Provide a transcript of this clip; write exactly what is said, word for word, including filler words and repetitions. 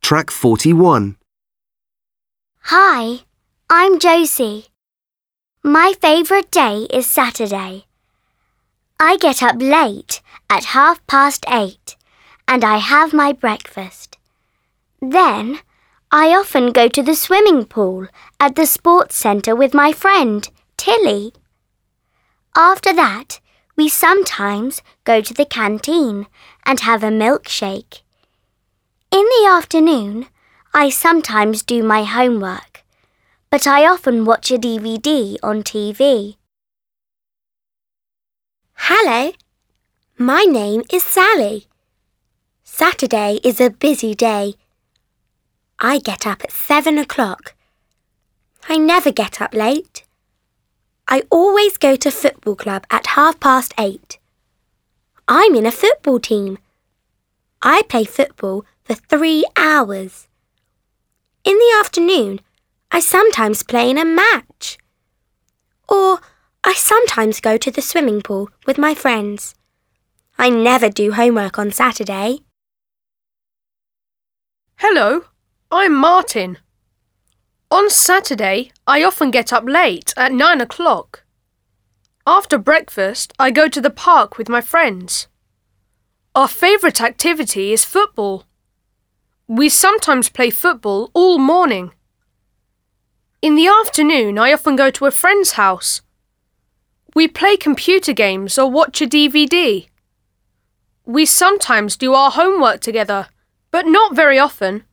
Track forty-one. Hi, I'm Josie. My favourite day is Saturday. I get up late at half past eight and I have my breakfast. Then I often go to the swimming pool at the sports centre with my friend, Tilly. After that, we sometimes go to the canteen and have a milkshake. In the afternoon, I sometimes do my homework, but I often watch a D V D on T V. Hello, my name is Sally. Saturday is a busy day. I get up at seven o'clock. I never get up late. I always go to football club at half past eight. I'm in a football team. I play football for three hours. In the afternoon, I sometimes play in a match. Or I sometimes go to the swimming pool with my friends. I never do homework on Saturday. Hello, I'm Martin. On Saturday, I often get up late at nine o'clock. After breakfast, I go to the park with my friends. Our favourite activity is football. We sometimes play football all morning. In the afternoon, I often go to a friend's house. We play computer games or watch a D V D. We sometimes do our homework together, but not very often.